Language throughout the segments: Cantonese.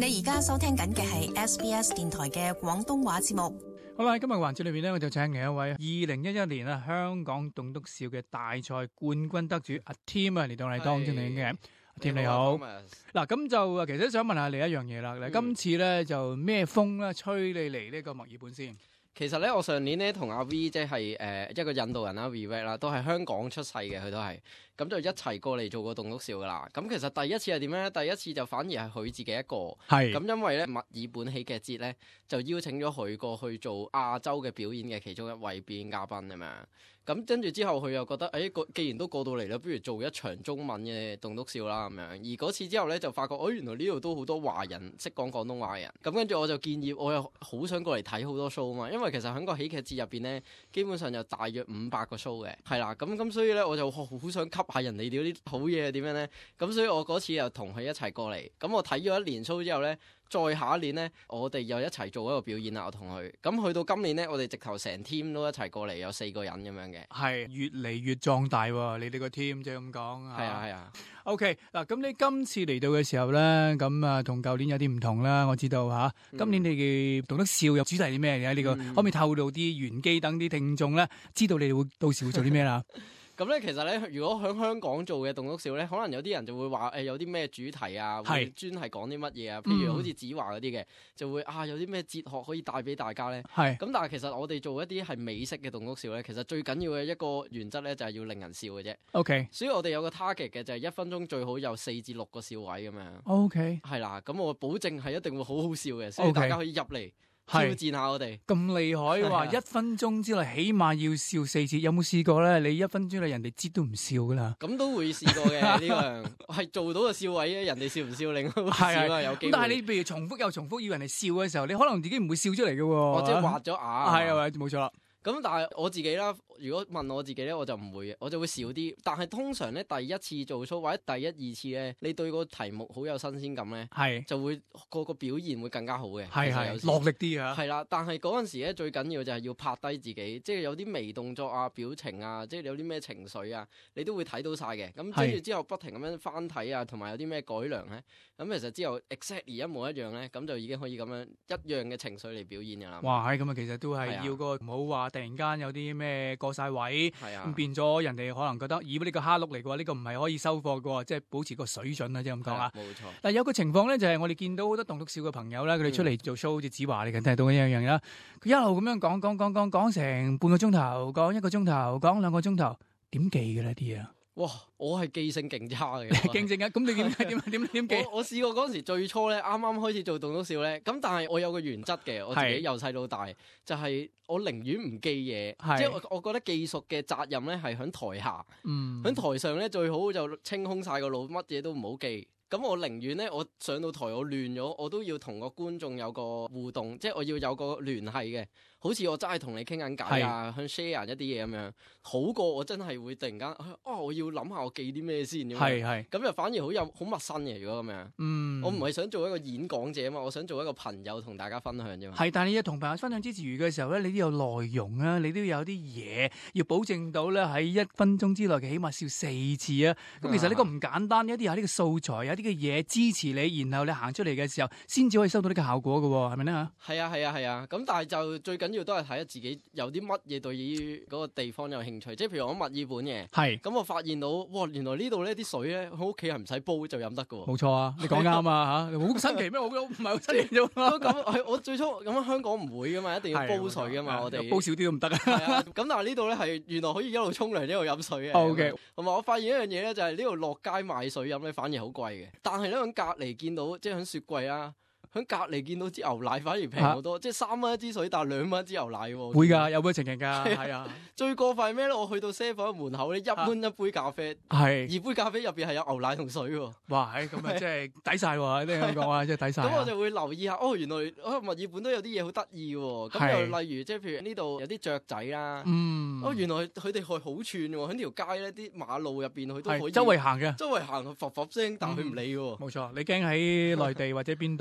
你而家收聽緊嘅係 SBS 電台嘅廣東話節目。 好啦，今日環節裏邊咧，我就請嚟一位2011年啊香港棟篤笑嘅大賽冠軍得主阿 Tim 啊嚟到嚟當中嘅。阿 Tim 你好。嗱，咁就其實想問下你一樣嘢啦。今次咧就咩風咧吹你嚟呢個墨爾本先？ 其實咧，我上年咧同阿 V 即係一個印度人啦 ，Vivek 啦，都係香港出世嘅，佢都係咁就一齊過嚟做過棟篤笑噶啦。咁其實第一次係點咧？第一次就反而係佢自己一個， 係咁因為咧墨爾本喜劇節咧就邀請咗佢過去做亞洲嘅表演嘅其中一位表演嘉賓咁樣。咁跟住之後，佢又覺得既然都過到嚟啦，不如做一場中文嘅棟篤笑啦咁樣。而嗰次之後咧，就發覺原來呢度都好多華人識講廣東話嘅人。咁跟住我就建議，我又好想過嚟睇好多 show 啊嘛，因為其實喺個喜劇節入邊咧，基本上有大約500個 show 嘅，係啦。咁所以咧，我就好想吸下人哋嗰啲好嘢係點樣咧。咁所以我嗰次又同佢一齊過嚟。咁我睇咗一年 show 之後咧，再下一年咧，我哋又一齊做一個表演啦。我同佢咁去到今年咧，我哋直頭成 team 都一齊過嚟，有4個人咁樣嘅。 係越嚟越壯大喎，你哋個 team 即係咁講。 係啊。 OK 嗱，咁你今次嚟到嘅時候咧，咁啊同舊年有啲唔同啦。我知道嚇，今年你嘅棟篤笑有主題係啲咩嘅？呢個可唔可以透露啲玄機，等啲聽眾咧知道你哋會到時會做啲咩啦？ 咁咧，其實咧，如果喺香港做嘅棟篤笑咧，可能有啲人就會話有啲咩主題啊，會專係講啲乜嘢啊？譬如好似子華嗰啲嘅，就會有啲咩哲學可以帶俾大家咧。係。咁但係其實我哋做一啲係美式嘅棟篤笑咧，其實最緊要嘅一個原則咧，就係要令人笑嘅啫。OK。所以我哋有個 target 嘅就係1分鐘最好有4至6個笑位咁樣。OK。係啦，咁我保證係一定會好好笑嘅，所以大家可以入嚟挑戰下我哋。咁厲害話1分鐘之內起碼要笑4次，有冇試過咧？你1分鐘內人哋知都唔笑噶啦。咁都會試過嘅，呢個係做到個笑位咧，人哋笑唔笑另外笑啊，有機會。但係你譬如重複又重複要人哋笑嘅時候，你可能自己唔會笑出嚟嘅喎。我即係畫咗牙。係啊，冇錯啦。咁但係我自己啦，如果問我自己咧，我就唔會嘅，我就會少啲。但係通常咧，第一次做 show 或者第1、2次咧，你對個題目好有新鮮感咧，就會個表現會更加好嘅。係落力啲啊。係啦，但係嗰陣時咧，最緊要就係要拍低自己，即係有啲微動作啊、表情啊，即係有啲咩情緒啊，你都會睇到晒嘅。咁跟住之後不停咁樣翻睇啊，同埋有啲咩改良咧，咁其實之後 exactly 一模一樣咧，咁就已經可以咁樣一樣嘅情緒嚟表演㗎啦。哇！咁啊，其實都係要個唔好話。突然間有啲咩過晒位，咁變咗人哋可能覺得，咦？呢個蝦碌嚟嘅話，呢個唔係可以收貨嘅喎，即係保持個水準啊，即係咁講啊。冇錯。但係有個情況咧，就係我哋見到好多棟篤笑嘅朋友咧，佢哋出嚟做 show，好似子華你近睇到一樣啦。佢一路咁樣講成半個鐘頭，講1個鐘頭，講2個鐘頭，點記嘅呢啲嘢？哇！我係記性勁差嘅，勁正啊！咁你點記？我試過嗰陣時最初咧，啱啱開始做棟篤笑咧，咁但係我有個原則嘅，我自己由細到大就係我寧願唔記嘢，即係我覺得記熟嘅責任咧係喺台下，喺台上咧最好就清空晒個腦，乜嘢都唔好記。咁我寧願咧，我上到台我亂咗，我都要同個觀眾有個互動，即係我要有個聯繫嘅，好似我真係同你傾緊偈啊，去 share 一啲嘢咁樣，好過我真係會突然間我要諗下我記啲咩先咁樣，咁就反而好陌生嘅。如果咁樣，我唔係想做一個演講者啊嘛，我想做一個朋友同大家分享啫嘛。係，但係你同朋友分享之餘嘅時候咧，你都有內容啊，你都有啲嘢要保證到咧喺1分鐘之內嘅起碼笑4次啊。咁其實呢個唔簡單，一啲有呢個素材，有啲嘅嘢支持你，然後你行出嚟嘅時候，先至可以收到呢個效果嘅喎，係咪咧嚇？係啊，咁但係就最緊要都係睇下自己有啲乜嘢對於嗰個地方有興趣，即係譬如我墨爾本嘅，咁我發現到原來呢度呢啲水咧，喺屋企係唔使煲就飲得嘅喎。冇錯啊，你講啱啊嚇，好新奇咩？我覺得唔係好新奇啫嘛。咁我最初咁香港唔會嘅嘛，一定要煲水嘅嘛，我哋煲少啲都唔得啊。咁但係呢度咧係原來可以一路沖涼一路飲水嘅。OK，同埋我發現一樣嘢咧，就係呢度落街買水飲咧反而好貴嘅。但係咧，喺隔離見到，即係喺雪櫃啊，喺隔離見到支牛奶反而平好多，即係3蚊一支水，但係2蚊一支牛奶喎。會㗎，有咩情形㗎？係啊，最過分咩咧？我去到 7-Eleven 門口咧，1蚊一杯咖啡，而杯咖啡入邊係有牛奶同水喎。哇，咁啊，即係抵晒喎！啲香港啊，即係抵晒。咁我就會留意下，原來墨爾本都有啲嘢好得意喎。咁又例如，即係譬如呢度有啲雀仔啦。原來佢哋係好串喎，喺條街咧，啲馬路入邊佢都可以周圍行嘅，周圍行，佢佛聲，但佢唔理喎。冇錯，你驚喺內地或者邊度香港？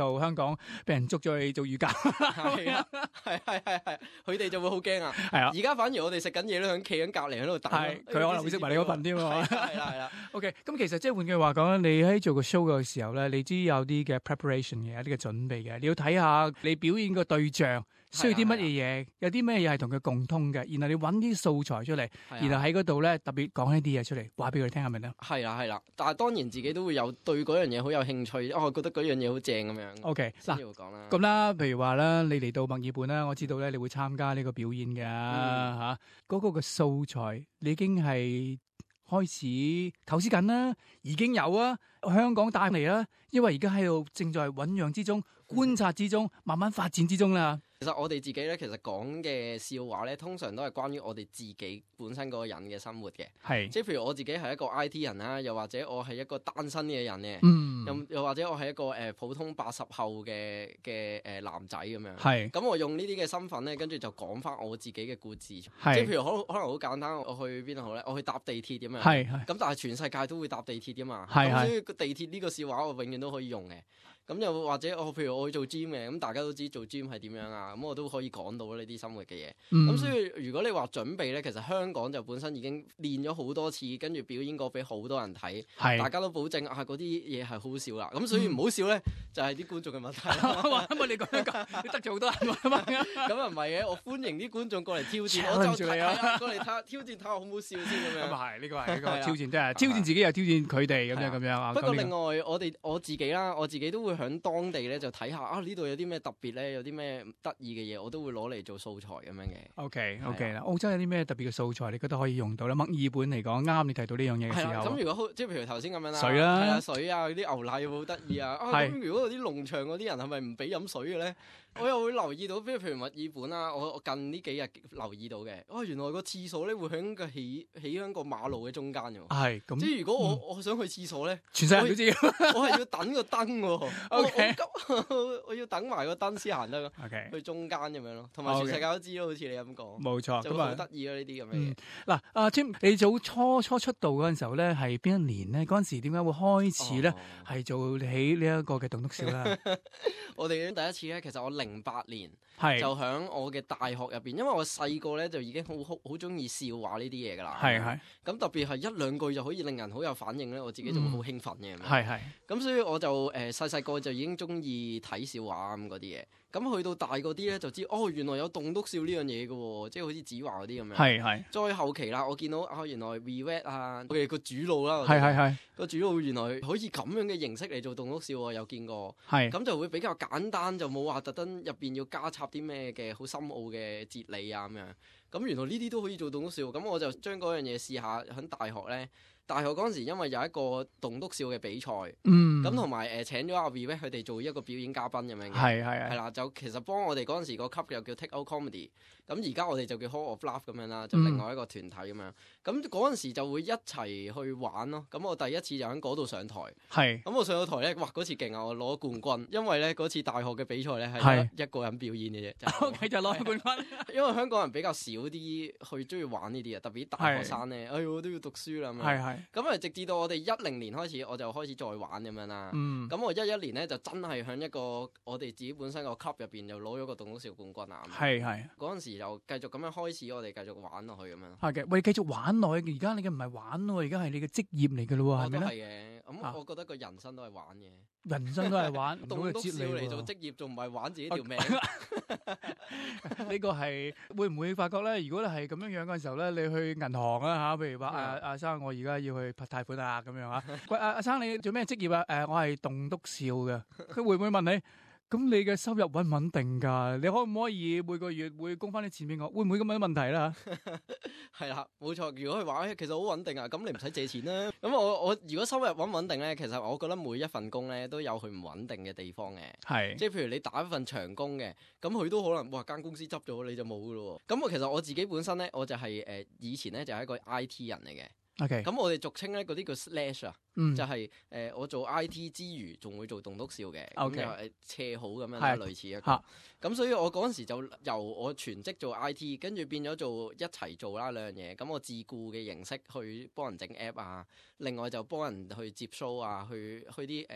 講俾人捉咗去做瑜伽。 係啊，係，佢哋就會好驚啊。係啊，而家反而我哋食緊嘢都響企緊隔離喺度等。係， 佢可能會識埋你嗰份添喎。 係啦。 OK， 咁其實即係換句話講咧，你喺做個 show 嘅時候咧，你知有啲嘅 preparation 嘅，有啲嘅準備嘅，你要睇下你表演個對象需要啲乜嘢嘢，有啲咩嘢係同佢共通嘅，然後你揾啲素材出嚟，然後喺嗰度咧特別講一啲嘢出嚟，話俾佢哋聽，係咪咧？係啦，但係當然自己都會有對嗰樣嘢好有興趣，我覺得嗰樣嘢好正咁樣。OK， 嗱，咁啦，譬如話啦，你嚟到墨爾本啦，我知道咧你會參加呢個表演嘅嚇，嗰個嘅素材你已經係開始構思緊啦，已經有啊，香港帶嚟啦，因為而家喺度正在醖釀之中、觀察之中、慢慢發展之中啦。其實我哋自己咧，其實講嘅笑話咧，通常都係關於我哋自己本身嗰個人嘅生活嘅。係，即係譬如我自己係一個 IT 人啦，又或者我係一個單身嘅人嘅。又或者我係一個普通80後嘅男仔咁樣。係。咁我用呢啲嘅身份咧，跟住就講翻我自己嘅故事。係。即係譬如可能好簡單，我去邊度好咧？我去搭地鐵咁樣。係。咁但係全世界都會搭地鐵㗎嘛。係。咁所以地鐵呢個笑話我永遠都可以用嘅。咁又或者譬如我去做 gym 嘅，咁大家都知做 gym 係點樣啊，咁我都可以講到呢啲生活嘅嘢。咁所以如果你話準備咧，其實香港就本身已經練咗好多次，跟住表演過俾好多人睇，大家都保證嗰啲嘢係好笑啦。咁所以唔好笑咧，就係啲觀眾嘅問題。咁你講你得罪好多人啊嘛？咁又唔係嘅，我歡迎啲觀眾過嚟挑戰，我就睇過嚟睇挑戰睇下好唔好笑先咁樣。咁啊係，呢個係一個挑戰，即係挑戰自己又挑戰佢哋咁樣啊。不過另外我自己啦，我自己都會喺當地咧就睇下呢度有啲咩特別咧，有啲咩得意嘅嘢，我都會攞嚟做素材咁樣嘅。OK 啦，澳洲有啲咩特別嘅素材，你覺得可以用到咧？墨爾本嚟講，啱你提到呢樣嘢嘅時候。咁如果即係譬如頭先咁樣啦，水啦，水啊，嗰啲牛奶好得意啊。咁如果嗰啲農場嗰啲人係咪唔俾飲水嘅咧？我又會留意到，譬如墨爾本啦，我近呢幾日留意到嘅，原來個廁所咧會喺個起喺個馬路嘅中間嘅。係咁，即係如果我想去廁所咧，全世人都知，我係要等個燈喎。OK，我要等埋個燈先行得。OK，去中間咁樣咯，同埋全世界都知咯，好似你咁講。冇錯，咁好得意啊呢啲咁嘅嘢。嗱，阿 Tim，你早初出道嗰陣時候咧，係邊一年咧？嗰陣時點解會開始咧？係做起呢一個嘅棟篤笑啦。我哋第一次咧，其實我08年就喺我嘅大學入邊，因為我細個咧就已經好中意笑話呢啲嘢噶啦。係。咁特別係一兩句就可以令人好有反應咧，我自己就會好興奮嘅。係。咁所以我就細個就已經中意睇笑話咁嗰啲嘢。咁去到大個啲咧，就知原來有棟篤笑呢樣嘢嘅喎，即係好似子華嗰啲咁樣。係。再後期啦，我見到原來 Vivat 啊，佢哋個主腦啦，係。個主腦原來可以咁樣嘅形式嚟做棟篤笑，我有見過。係。咁就會比較簡單，就冇話特登入邊要加插啲咩嘅好深奧嘅哲理啊咁樣。咁原來呢啲都可以做棟篤笑，咁我就將嗰樣嘢試下喺大學咧。大學嗰陣時，因為有一個棟篤笑嘅比賽，咁同埋請咗阿 Vivat 佢哋做一個表演嘉賓咁樣嘅，係啦，就其實幫我哋嗰陣時個級又叫 Take Out Comedy，咁而家我哋就叫 Hall of Laugh 咁樣啦，就另外一個團體咁樣，咁嗰陣時就會一齊去玩咯。咁我第一次就喺嗰度上台，咁我上到台咧，哇嗰次勁啊，我攞冠軍，因為咧嗰次大學嘅比賽咧係一個人表演嘅啫，OK 就攞冠軍。因為香港人比較少啲去中意玩呢啲啊，特別大學生咧，我都要讀書啦咁。咁直至到我哋10年開始，我就開始再玩咁樣啦。咁我11年咧就真係喺一個我哋自己本身個 club 入邊就攞咗個棟篤笑冠軍啊。係。嗰陣時就繼續咁樣開始，我哋繼續玩落去咁樣。係嘅，喂，繼續玩落去。而家你嘅唔係玩咯，而家係你嘅職業嚟嘅咯喎，係咪咧？係嘅。咁我覺得個人生都係玩嘅。人生都係玩，棟篤笑嚟做職業，仲唔係玩自己條命？呢個係會唔會發覺咧？如果你係咁樣嗰陣時候咧，你去銀行啊嚇，譬如話阿生，我而家要去拍貸款啊咁樣嚇。喂，阿生你做咩職業啊？我係棟篤笑嘅。佢會唔會問你？咁你嘅收入穩唔穩定㗎？你可唔可以每個月會供翻啲錢俾我？會唔會咁樣問題啦？係啦，冇錯。如果佢話其實好穩定啊，咁你唔使借錢啦。咁我如果收入穩唔穩定咧，其實我覺得每一份工咧都有佢唔穩定嘅地方嘅。係。即係譬如你打一份長工嘅，咁佢都可能間公司執咗你就冇㗎咯喎。咁其實我自己本身咧，我就係以前咧就係一個 IT 人嚟嘅。OK，咁我哋俗稱咧嗰啲叫 slash 啊，就係我做 IT 之餘，仲會做棟篤笑嘅，咁又斜好咁樣啦，類似一個。咁所以我嗰陣時就由我全職做 IT，跟住變咗做一齊做啦兩樣嘢。咁我自僱嘅形式去幫人整 app 啊，另外就幫人去接 show 啊，去啲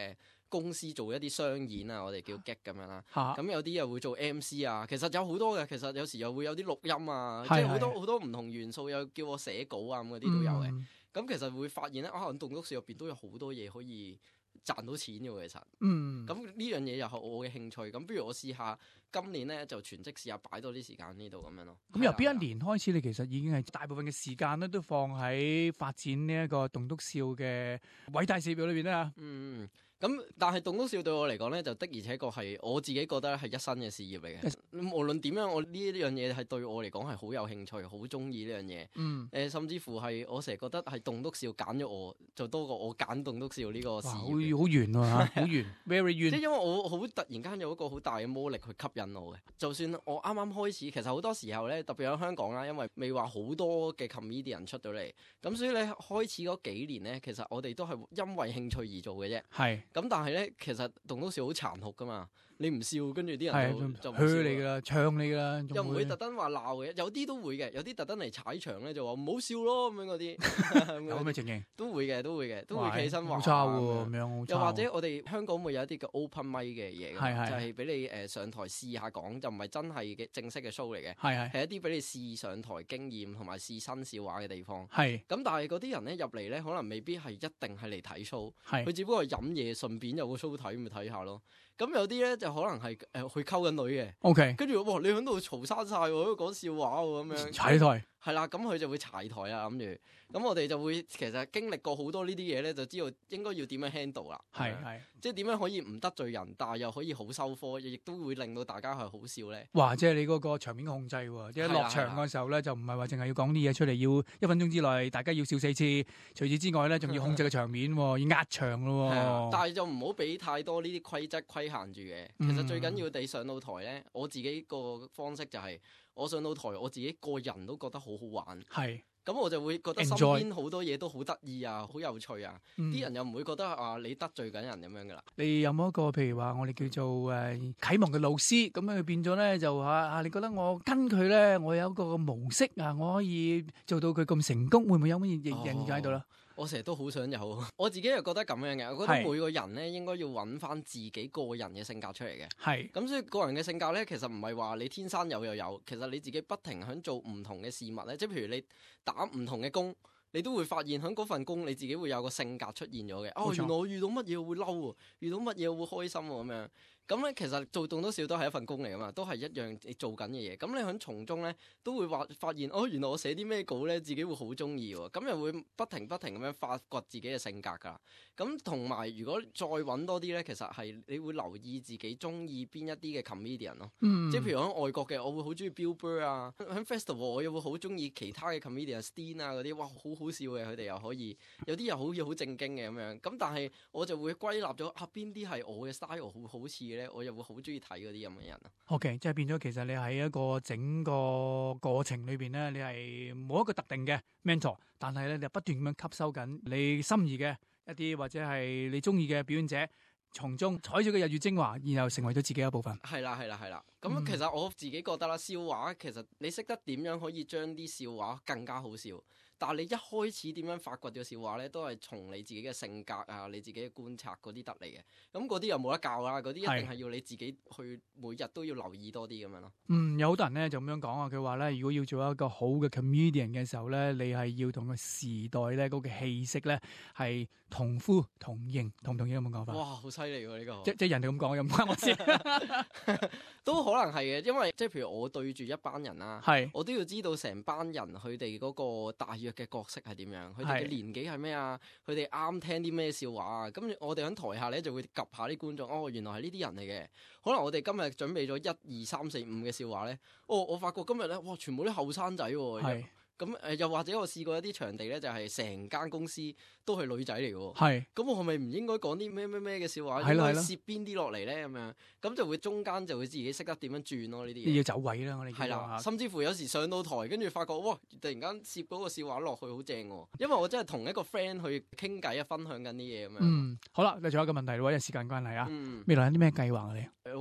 公司做一啲商演啊，我哋叫 gag 咁樣啦。 咁有啲又會做 MC 啊，其實有好多嘅。其實有時又會有啲錄音啊，即係好多唔同元素，又叫我寫稿啊咁嗰啲都有嘅。咁其實會發現咧，可能棟篤笑入邊都有好多嘢可以賺到錢嘅喎，其實。咁呢樣嘢又係我嘅興趣。咁不如我試下今年咧就全職試下擺多啲時間呢度咁樣咯。 咁由邊一年開始，你其實已經係大部分嘅時間咧都放喺發展呢一個棟篤笑嘅偉大事業裏邊啦。 咁但係棟篤笑對我嚟講咧，就的而且確係我自己覺得係一生嘅事業嚟嘅。無論點樣，我呢一樣嘢係對我嚟講係好有興趣，好中意呢樣嘢。甚至乎係我成日覺得係棟篤笑揀咗我，就多過我揀棟篤笑呢個事業。 好遠喎，好遠，very 遠。 即係因為我好突然間有一個好大嘅魔力去吸引我嘅。就算我啱啱開始，其實好多時候咧，特別喺香港啦，因為未話好多嘅 comedian 出到嚟，咁所以咧開始嗰幾年咧，其實我哋都係因為興趣而做嘅啫。咁但係咧，其實棟篤笑好殘酷噶嘛，你唔笑，跟住啲人就噓你噶啦，唱你噶啦， 又唔會特登話鬧嘅，有啲都會嘅，有啲特登嚟踩場咧就話唔好笑咯咁樣嗰啲， 有咩情形？都會嘅，都會企起身話。 好差喎，咁樣好差。 又或者我哋香港會有一啲叫 open mic 嘅嘢，就係俾你上台試下講，就唔係真係嘅正式嘅 show 嚟嘅，係一啲俾你試上台經驗同埋試新笑話嘅地方。咁但係嗰啲人咧入嚟咧，可能未必係一定係嚟睇 show，佢只不過飲嘢順便有個 show 睇，咪睇下咯。咁有啲咧就可能係去溝緊女嘅，跟住哇你喺度嘈生晒喎，喺度講笑話喎咁樣， 踩台係啦，咁佢就會柴台啊諗住，咁我哋就會其實經歷過好多呢啲嘢咧，就知道應該要點樣 handle 啦，即係點樣可以唔得罪人，但係又可以好收科，亦都會令到大家係好笑咧。 哇！即係你嗰個場面控制喎，即係落場嗰時候咧，就唔係話淨係要講啲嘢出嚟，要1分鐘之內大家要笑4次，除此之外咧，仲要控制個場面，要壓場咯。但係就唔好俾太多呢啲規則規限住嘅。其實最緊要地上到台咧，我自己個方式就係我上到台，我自己個人都覺得好好玩。咁我就會覺得身邊好多嘢都好得意啊，好有趣啊！啲人又唔會覺得你得罪緊人咁樣噶啦。 你有冇一個譬如話我哋叫做啟蒙嘅老師，咁樣變咗咧就你覺得我跟佢咧，我有一個模式啊，我可以做到佢咁成功，會唔會有乜嘢印象喺度咧？ 我成日都好想有，我自己又覺得咁樣嘅。我覺得每個人咧應該要揾翻自己個人嘅性格出嚟嘅。咁所以個人嘅性格咧，其實唔係話你天生有又有，其實你自己不停響做唔同嘅事物咧，即係譬如你打唔同嘅工，你都會發現喺嗰份工你自己會有個性格出現咗嘅。原來我遇到乜嘢會嬲喎，遇到乜嘢會開心喎咁樣。咁咧，其實做棟篤笑都係一份工嚟噶嘛，都係一樣你做緊嘅嘢。咁你喺從中咧，都會發現原來我寫啲咩稿咧，自己會好中意喎。咁又會不停咁樣發掘自己嘅性格噶。咁同埋，如果再揾多啲咧，其實係你會留意自己中意邊一啲嘅 comedian 咯。即係譬如喺外國嘅，我會好中意 Bill Burr 啊。喺 festival 我又會好中意其他嘅 comedian，Steen 啊嗰啲，哇好好笑嘅，佢哋又可以有啲又好正經嘅咁樣。咁但係我就會歸納咗邊啲係我嘅 style 好似嘅。我又會好中意睇嗰啲咁嘅人啊。 OK，即係變咗，其實你喺一個整個過程裏邊咧，你係冇一個特定嘅 mentor，但係咧你不斷咁樣吸收緊你心儀嘅一啲或者係你中意嘅表演者，從中採取嘅日月精華，然後成為咗自己一部分。係啦。咁其實我自己覺得啦，笑話其實你識得點樣可以將啲笑話更加好笑。但係你一開始點樣發掘嘅笑話咧，都係從你自己嘅性格啊，你自己嘅觀察嗰啲得嚟嘅。咁嗰啲又冇得教啦，嗰啲一定係要你自己去每日都要留意多啲咁樣咯。有好多人咧就咁樣講啊，佢話咧如果要做一個好嘅 comedian 嘅時候咧，你係要同個時代咧嗰個氣息咧係同呼同應，同唔同意咁講法？哇，好犀利喎呢個！即係人哋咁講，又唔關我事。都可能係嘅，因為即係譬如我對住一班人啦，我都要知道成班人佢哋嗰個大約嘅角色係點樣，佢哋嘅年紀係咩啊？佢哋啱聽啲咩笑話啊？咁我哋喺台下咧就會及下啲觀眾，原來係呢啲人嚟嘅。可能我哋今日準備咗1、2、3、4、5嘅笑話咧，我發覺今日咧，哇，全部啲後生仔喎。咁又或者我試過一啲場地咧，就係成間公司都係女仔嚟嘅。咁我係咪唔應該講啲咩嘅笑話？應該攝邊啲落嚟咧？咁樣咁就會中間就會自己識得點樣轉咯。呢啲嘢要走位啦，我哋係啦。甚至乎有時上到台，跟住發覺哇，突然間攝嗰個笑話落去好正喎。因為我真係同一個 friend 去傾偈啊，分享緊啲嘢咁樣。好啦，你仲有一個問題喎，因為時間關係啊。未來有啲咩計劃啊？你好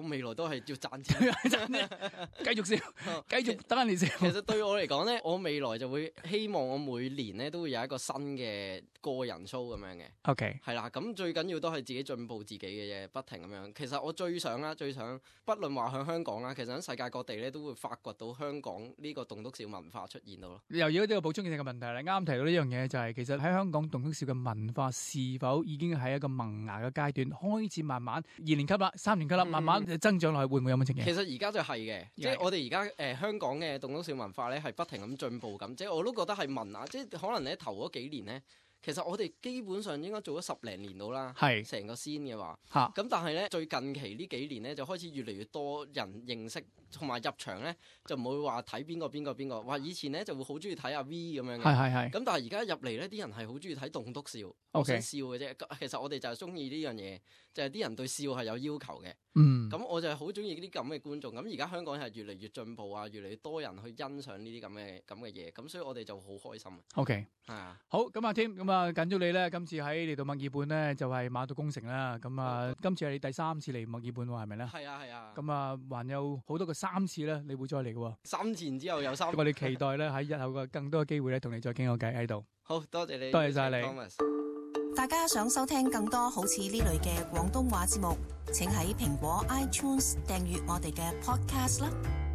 未來都係要賺錢， 繼續笑，繼續等你笑。 其實對我嚟講咧，我未來就會希望我每年咧都會有一個新嘅個人 show 咁樣嘅。 OK， 係啦，咁最緊要都係自己進步自己嘅嘢，不停咁樣。其實我最想，不論話喺香港啦，其實喺世界各地咧都會發掘到香港呢個棟篤笑文化出現到咯。 又要呢個補充嘅問題啦，啱提到呢樣嘢就係、是、其實喺香港棟篤笑嘅文化是否已經喺一個萌芽嘅階段，開始慢慢2年級啦、3年級啦，慢慢增長落去，會唔會有咁嘅情形？ 其實而家就係嘅，即係我哋而家香港嘅棟篤笑文化咧係不停咁進步咁，即係我都覺得係萌芽，即係可能咧頭嗰幾年咧。其實我哋基本上應該做咗10零年到啦，成個先嘅話，咁但係咧最近期呢幾年咧就開始越嚟越多人認識，同埋入場咧就唔會話睇邊個，話以前咧就會好中意睇阿 V 咁樣嘅，咁但係而家入嚟咧啲人係好中意睇棟篤笑，我想笑嘅啫。其實我哋就係中意呢樣嘢，就係啲人對笑係有要求嘅。咁我就係好中意呢啲咁嘅觀眾。咁而家香港係越嚟越進步啊，越嚟越多人去欣賞呢啲咁嘅嘢，咁所以我哋就好開心。 OK， 係啊， 好，咁阿 Tim，咁啊緊咗你咧，今次喺嚟到墨爾本咧就係馬到功成啦。咁啊，今次係你第3次嚟墨爾本喎，係咪咧？ 係啊。 咁啊，還有好多個3次咧，你會再嚟嘅喎。 3次之後有3次。 我哋期待咧喺日後嘅更多嘅機會咧，同你再傾個偈喺度。 好多謝你， 多謝晒你。 大家想收聽更多好似呢類嘅廣東話節目，請喺蘋果 iTunes 訂閱我哋嘅 podcast 啦。